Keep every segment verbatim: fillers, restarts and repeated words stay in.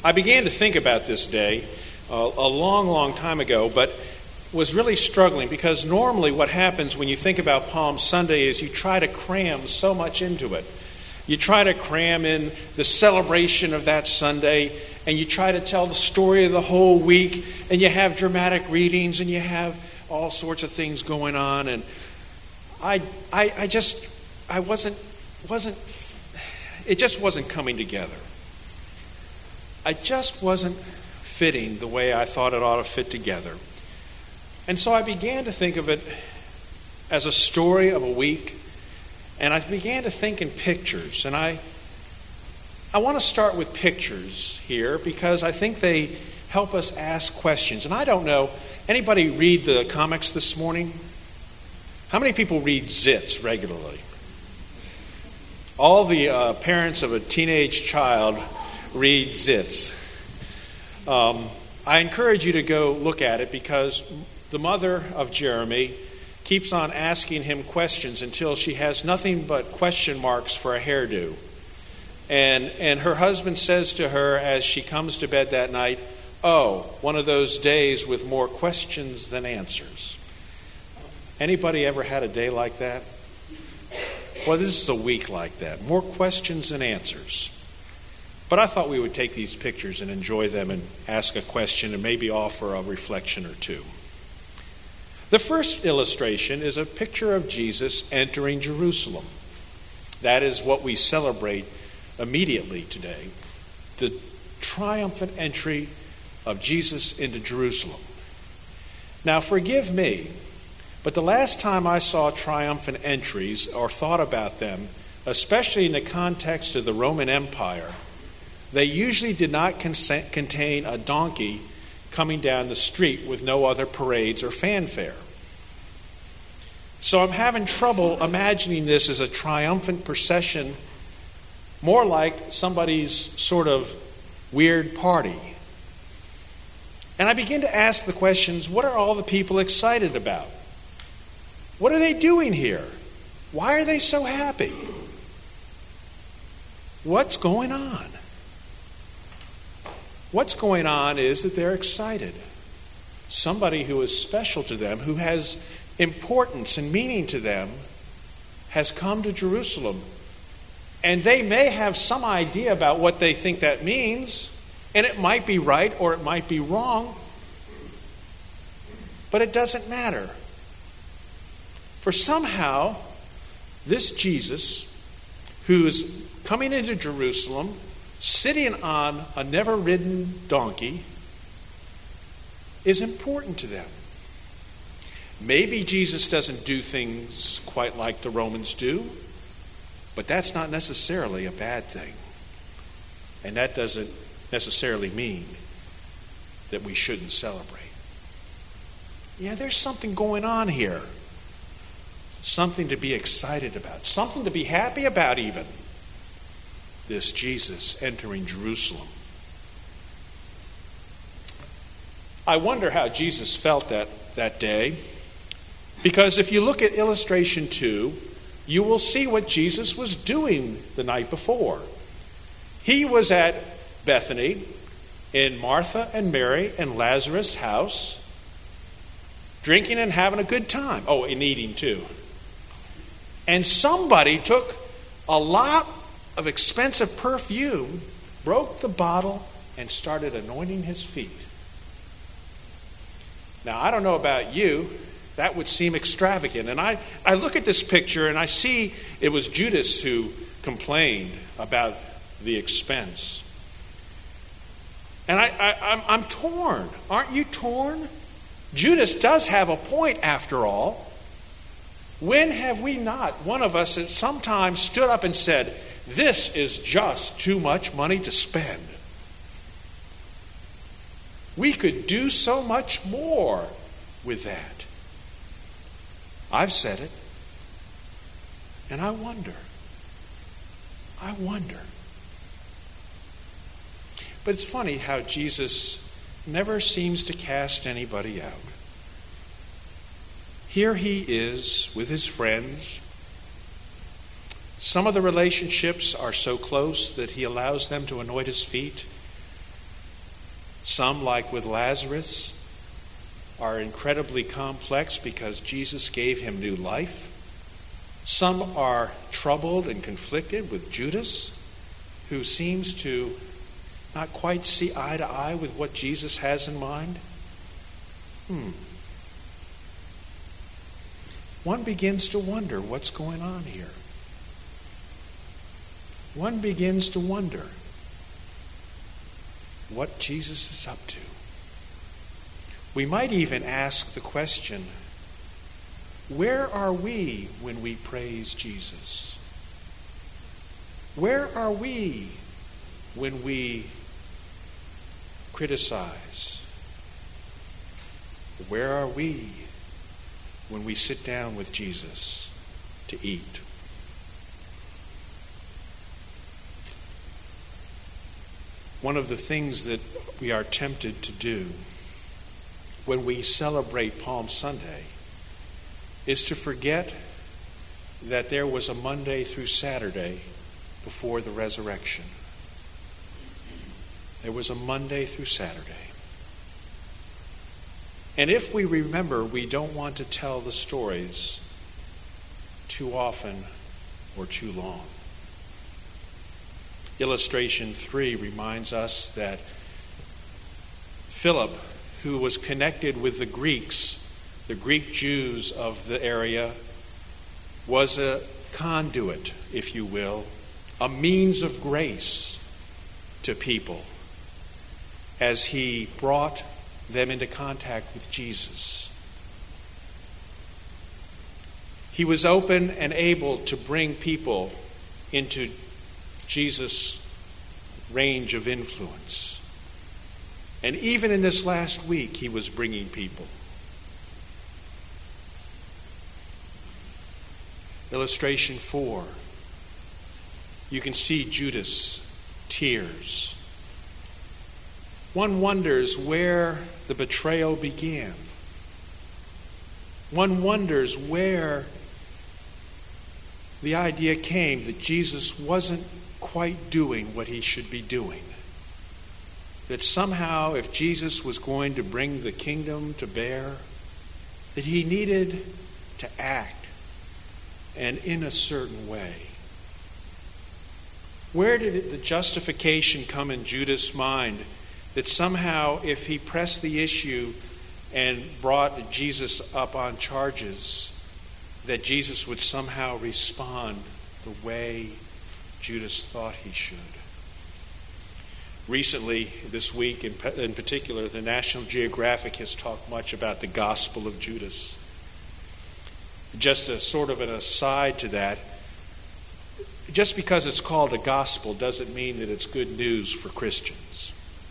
I began to think about this day uh, a long, long time ago, but was really struggling because normally what happens when you think about Palm Sunday is you try to cram so much into it. You try to cram in the celebration of that Sunday, and you try to tell the story of the whole week, and you have dramatic readings, and you have all sorts of things going on. And I, I, I just, I wasn't, wasn't, it just wasn't coming together. I just wasn't fitting the way I thought it ought to fit together. And so I began to think of it as a story of a week, and I began to think in pictures. And I I want to start with pictures here because I think they help us ask questions. And I don't know, anybody read the comics this morning? How many people read Zits regularly? All the uh, parents of a teenage child read Zits. Um, I encourage you to go look at it because the mother of Jeremy keeps on asking him questions until she has nothing but question marks for a hairdo. And and her husband says to her as she comes to bed that night, "Oh, one of those days with more questions than answers." Anybody ever had a day like that? Well, this is a week like that. More questions than answers. But I thought we would take these pictures and enjoy them and ask a question and maybe offer a reflection or two. The first illustration is a picture of Jesus entering Jerusalem. That is what we celebrate immediately today, the triumphant entry of Jesus into Jerusalem. Now, forgive me, but the last time I saw triumphant entries or thought about them, especially in the context of the Roman Empire, they usually did not consent, contain a donkey coming down the street with no other parades or fanfare. So I'm having trouble imagining this as a triumphant procession, more like somebody's sort of weird party. And I begin to ask the questions, what are all the people excited about? What are they doing here? Why are they so happy? What's going on? What's going on is that they're excited. Somebody who is special to them, who has importance and meaning to them, has come to Jerusalem. And they may have some idea about what they think that means, and it might be right or it might be wrong, but it doesn't matter. For somehow, this Jesus, who is coming into Jerusalem, sitting on a never-ridden donkey, is important to them. Maybe Jesus doesn't do things quite like the Romans do, but that's not necessarily a bad thing. And that doesn't necessarily mean that we shouldn't celebrate. Yeah, there's something going on here. Something to be excited about. Something to be happy about even. This Jesus entering Jerusalem. I wonder how Jesus felt that, that day. Because if you look at illustration two, you will see what Jesus was doing the night before. He was at Bethany in Martha and Mary and Lazarus' house, drinking and having a good time. Oh, and eating too. And somebody took a lot of expensive perfume, broke the bottle, and started anointing his feet. Now, I don't know about you, that would seem extravagant. And I, I look at this picture and I see it was Judas who complained about the expense. And I, I, I'm, I'm torn. Aren't you torn? Judas does have a point after all. When have we not, one of us at some time stood up and said, this is just too much money to spend. We could do so much more with that. I've said it. And I wonder. I wonder. But it's funny how Jesus never seems to cast anybody out. Here he is with his friends. Some of the relationships are so close that he allows them to anoint his feet. Some, like with Lazarus, are incredibly complex because Jesus gave him new life. Some are troubled and conflicted with Judas, who seems to not quite see eye to eye with what Jesus has in mind. Hmm. One begins to wonder what's going on here. One begins to wonder what Jesus is up to. We might even ask the question, where are we when we praise Jesus? Where are we when we criticize? Where are we when we sit down with Jesus to eat? One of the things that we are tempted to do when we celebrate Palm Sunday is to forget that there was a Monday through Saturday before the resurrection. There was a Monday through Saturday. And if we remember, we don't want to tell the stories too often or too long. Illustration three reminds us that Philip, who was connected with the Greeks, the Greek Jews of the area, was a conduit, if you will, a means of grace to people as he brought them into contact with Jesus. He was open and able to bring people into Jesus' range of influence. And even in this last week, he was bringing people. Illustration four. You can see Judas' tears. One wonders where the betrayal began. One wonders where the idea came that Jesus wasn't quite doing what he should be doing. That somehow, if Jesus was going to bring the kingdom to bear, that he needed to act, and in a certain way. Where did the justification come in Judas' mind that somehow if he pressed the issue and brought Jesus up on charges, that Jesus would somehow respond the way Judas thought he should? Recently, this week in, in particular, the National Geographic has talked much about the Gospel of Judas. Just a sort of an aside to that, just because it's called a gospel doesn't mean that it's good news for Christians.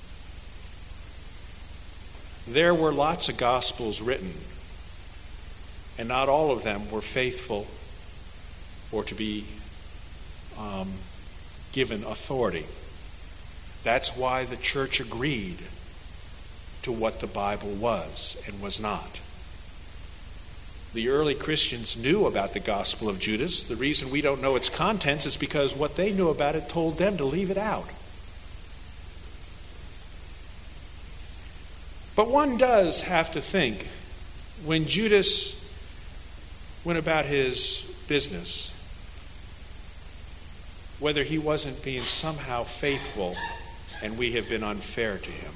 There were lots of gospels written, and not all of them were faithful or to be um, given authority. That's why the church agreed to what the Bible was and was not. The early Christians knew about the Gospel of Judas. The reason we don't know its contents is because what they knew about it told them to leave it out. But one does have to think, when Judas went about his business, whether he wasn't being somehow faithful and we have been unfair to him.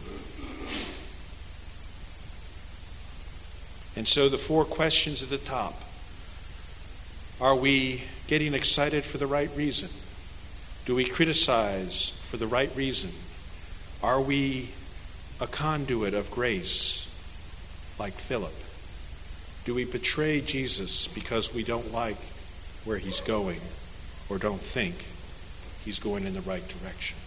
And so the four questions at the top. Are we getting excited for the right reason? Do we criticize for the right reason? Are we a conduit of grace like Philip? Do we betray Jesus because we don't like where he's going or don't think he's going in the right direction?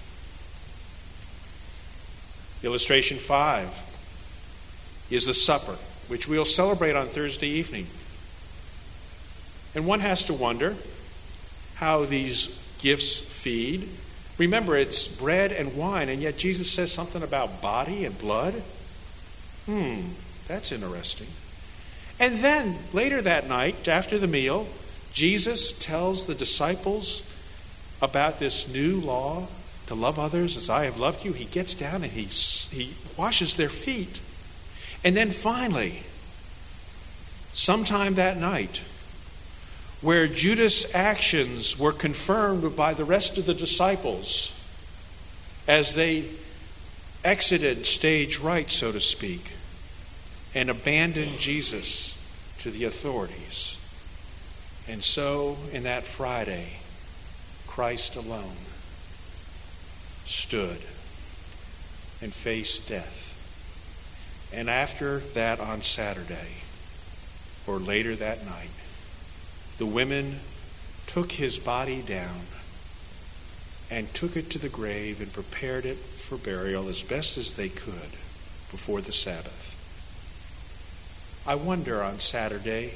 Illustration five is the supper, which we'll celebrate on Thursday evening. And one has to wonder how these gifts feed. Remember, it's bread and wine, and yet Jesus says something about body and blood. Hmm, that's interesting. And then, later that night, after the meal, Jesus tells the disciples about this new law to love others as I have loved you, he gets down and he, he washes their feet. And then finally, sometime that night, where Judas' actions were confirmed by the rest of the disciples as they exited stage right, so to speak, and abandoned Jesus to the authorities. And so, in that Friday, Christ alone stood and faced death. And after that, on Saturday, or later that night, the women took his body down and took it to the grave and prepared it for burial as best as they could before the Sabbath. I wonder on Saturday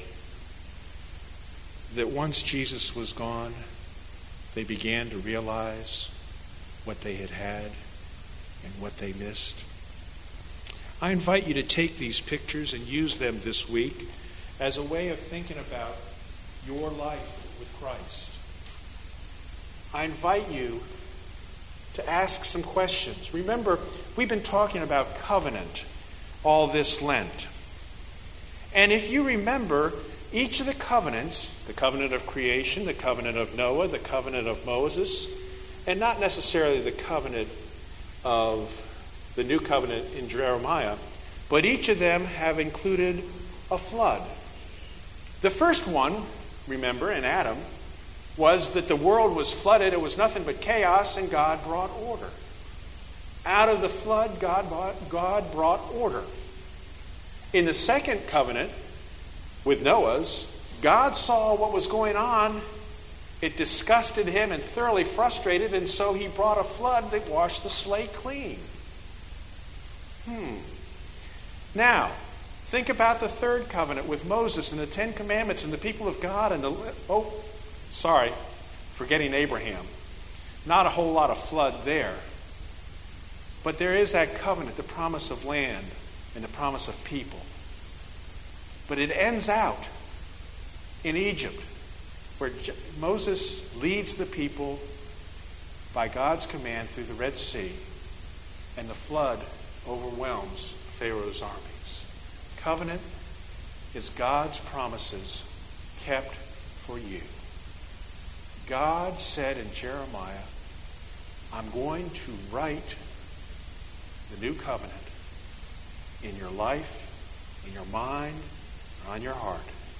that once Jesus was gone, they began to realize what they had had and what they missed. I invite you to take these pictures and use them this week as a way of thinking about your life with Christ. I invite you to ask some questions. Remember, we've been talking about covenant all this Lent. And if you remember, each of the covenants, the covenant of creation, the covenant of Noah, the covenant of Moses, and not necessarily the covenant of the new covenant in Jeremiah, but each of them have included a flood. The first one, remember, in Adam, was that the world was flooded. It was nothing but chaos, and God brought order. Out of the flood, God brought, God brought order. In the second covenant, with Noah's, God saw what was going on. It disgusted him and thoroughly frustrated, and so he brought a flood that washed the slate clean. Hmm. Now, think about the third covenant with Moses and the Ten Commandments and the people of God and the... Oh, sorry, forgetting Abraham. Not a whole lot of flood there. But there is that covenant, the promise of land and the promise of people. But it ends out in Egypt, where Moses leads the people by God's command through the Red Sea, and the flood overwhelms Pharaoh's armies. Covenant is God's promises kept for you. God said in Jeremiah, I'm going to write the new covenant in your life, in your mind, on your heart.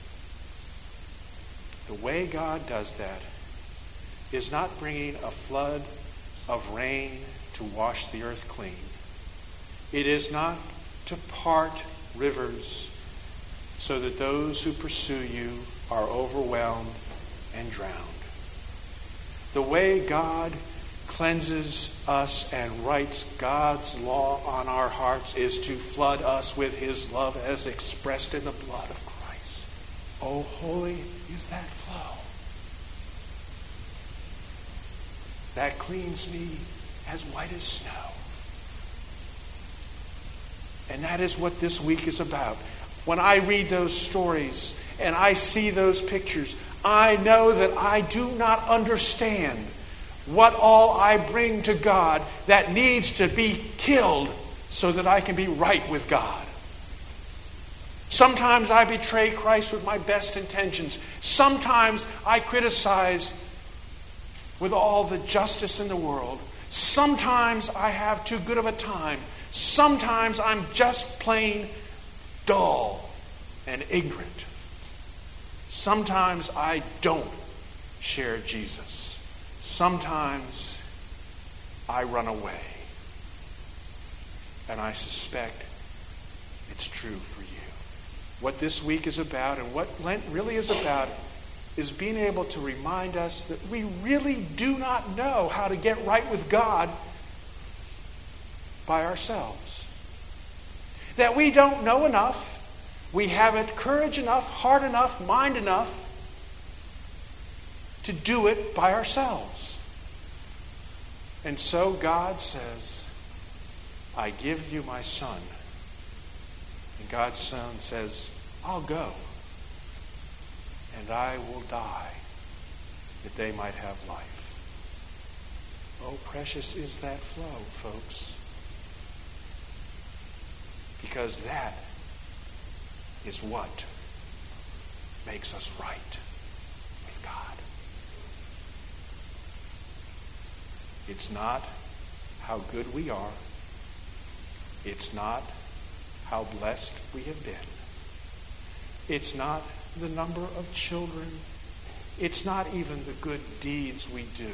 The way God does that is not bringing a flood of rain to wash the earth clean. It is not to part rivers so that those who pursue you are overwhelmed and drowned. The way God cleanses us and writes God's law on our hearts is to flood us with his love as expressed in the blood of Christ. Oh, holy is that flow. That cleans me as white as snow. And that is what this week is about. When I read those stories and I see those pictures, I know that I do not understand what all I bring to God that needs to be killed so that I can be right with God. Sometimes I betray Christ with my best intentions. Sometimes I criticize with all the justice in the world. Sometimes I have too good of a time. Sometimes I'm just plain dull and ignorant. Sometimes I don't share Jesus. Sometimes I run away. And I suspect it's true for you. What this week is about and what Lent really is about is being able to remind us that we really do not know how to get right with God by ourselves. That we don't know enough. We haven't courage enough, heart enough, mind enough to do it by ourselves. And so God says, I give you my son. And God's son says, I'll go. And I will die that they might have life. Oh, precious is that flow, folks. Because that is what makes us right with God. It's not how good we are. It's not how blessed we have been. It's not the number of children. It's not even the good deeds we do.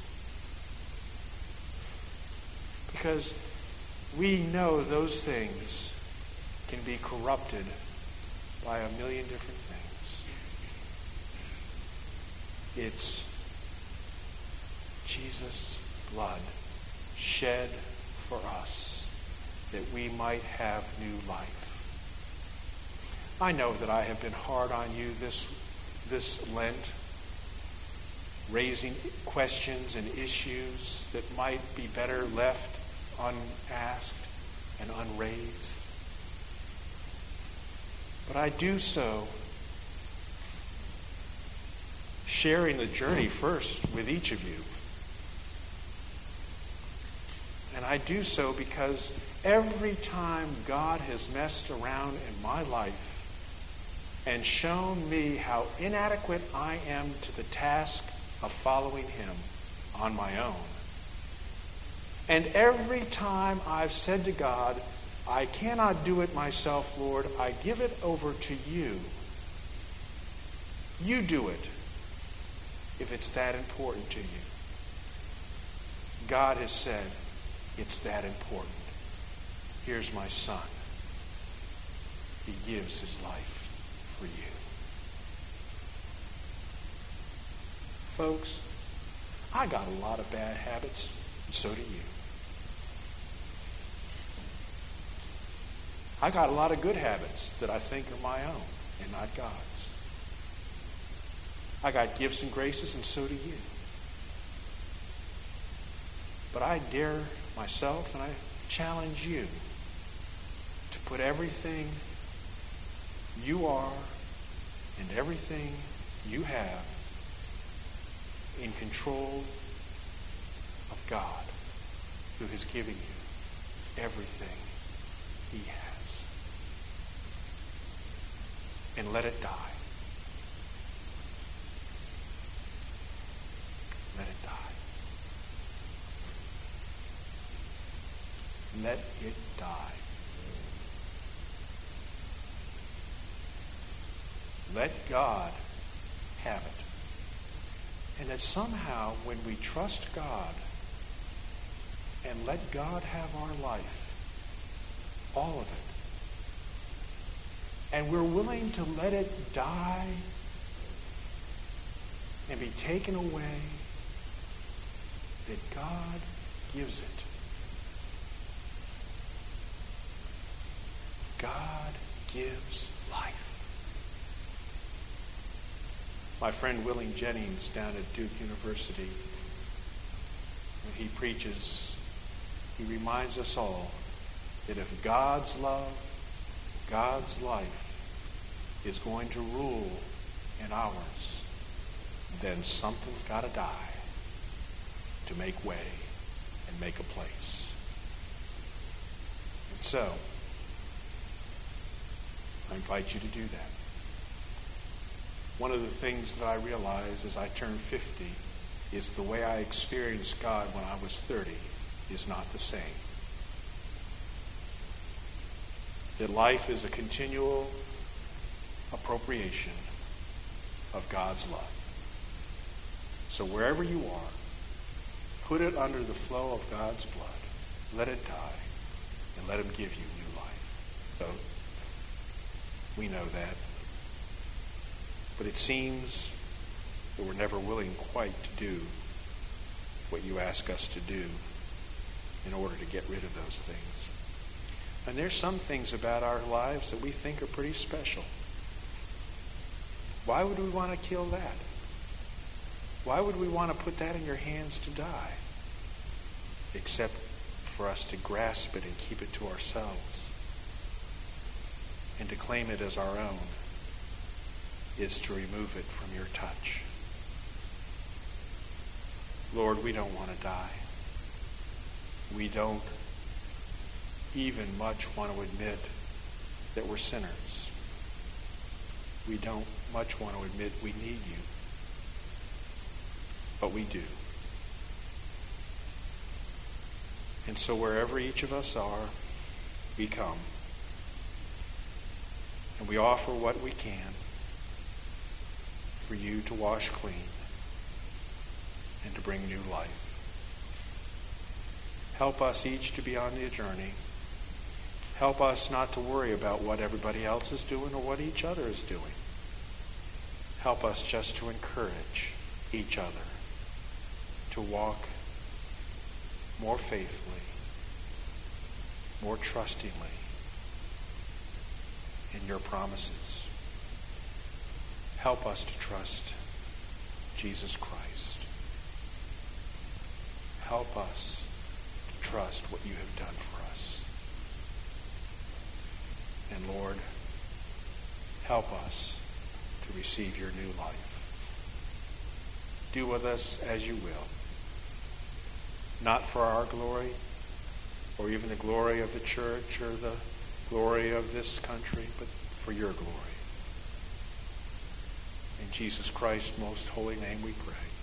Because we know those things can be corrupted by a million different things. It's Jesus' blood shed for us that we might have new life. I know that I have been hard on you this, this Lent, raising questions and issues that might be better left unasked and unraised. But I do so sharing the journey first with each of you. And I do so because every time God has messed around in my life and shown me how inadequate I am to the task of following him on my own, and every time I've said to God, I cannot do it myself, Lord, I give it over to you. You do it if it's that important to you. God has said, it's that important. Here's my son. He gives his life for you. Folks, I got a lot of bad habits, and so do you. I got a lot of good habits that I think are my own and not God's. I got gifts and graces, and so do you. But I dare myself and I challenge you to put everything you are and everything you have in control of God, who has given you everything he has. And let it die. Let it die. Let it die. Let God have it. And that somehow when we trust God and let God have our life, all of it, and we're willing to let it die and be taken away, that God gives it. God gives life. My friend Willing Jennings down at Duke University, when he preaches, he reminds us all that if God's love, God's life is going to rule in ours, then something's got to die to make way and make a place. And so, I invite you to do that. One of the things that I realize as I turn fifty is the way I experienced God when I was thirty is not the same. That life is a continual appropriation of God's love. So wherever you are, put it under the flow of God's blood. Let it die, and let him give you new life. So, we know that. But it seems that we're never willing quite to do what you ask us to do in order to get rid of those things. And there's some things about our lives that we think are pretty special. Why would we want to kill that? Why would we want to put that in your hands to die? Except for us to grasp it and keep it to ourselves. And to claim it as our own is to remove it from your touch. Lord, we don't want to die. we don't even much want to admit that we're sinners. We don't much want to admit we need you. But we do. And so wherever each of us are, we come. And we offer what we can for you to wash clean and to bring new life. Help us each to be on the journey. Help us not to worry about what everybody else is doing or what each other is doing. Help us just to encourage each other to walk more faithfully, more trustingly in your promises. Help us to trust Jesus Christ. Help us to trust what you have done for us. And Lord, help us to receive your new life. Do with us as you will. Not for our glory, or even the glory of the church, or the glory of this country, but for your glory. In Jesus Christ's most holy name we pray.